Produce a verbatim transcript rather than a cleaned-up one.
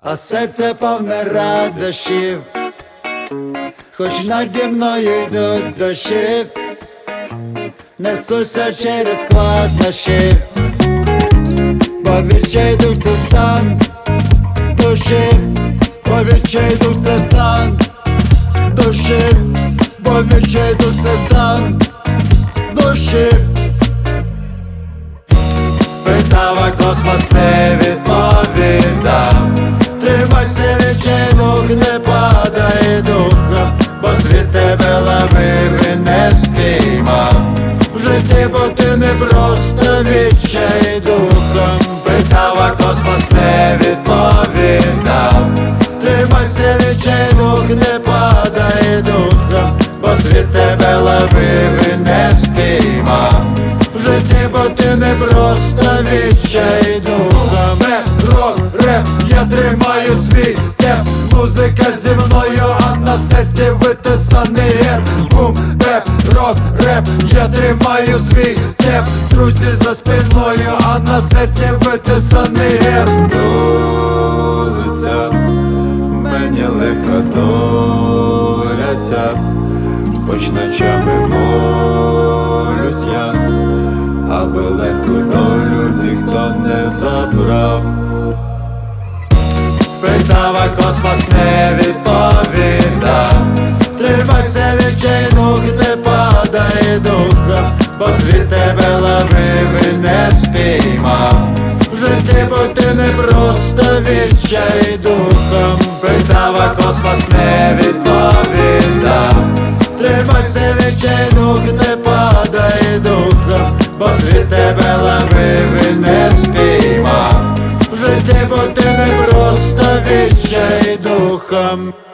А серце повне радощів, хоч наді мною йдуть дощі, несуся через складнощі, бо відчайдух це стан душі, бо відчайдух це стан душі, бо відчайдух це стан душі. Питав, а космос не відповідав: тримайся, відчайдух, не падай духом, бо світ тебе ловив і не спіймав в житті, бо ти не просто відчайдухом. Питав, а космос не відповідав: тримайся, відчайдух, не падай духом, бо світ тебе ловив і не спіймав в житті, бо ти не просто відчайдухом. Рок, реп, я тримаю свій темп, музика зі мною, а на серці витисаний герб. Бум, беп, рок, реп, я тримаю свій темп, друзі за спиною, а на серці витисаний герб. Вулиця, мені легко доляться, хоч ночами молюсь я, аби легку долю ніхто не забрав. Питав, а космос не відповідав: тримайся, відчайдух, не падай духом, бо світ тебе ловив і не спіймав в житті, бо ти не просто відчайдухом. Питав, а космос не відповідав: тримайся, відчайдух, не падай духом, бо світ тебе ловив і не спіймав в житті, бо ти не просто відчайдухом.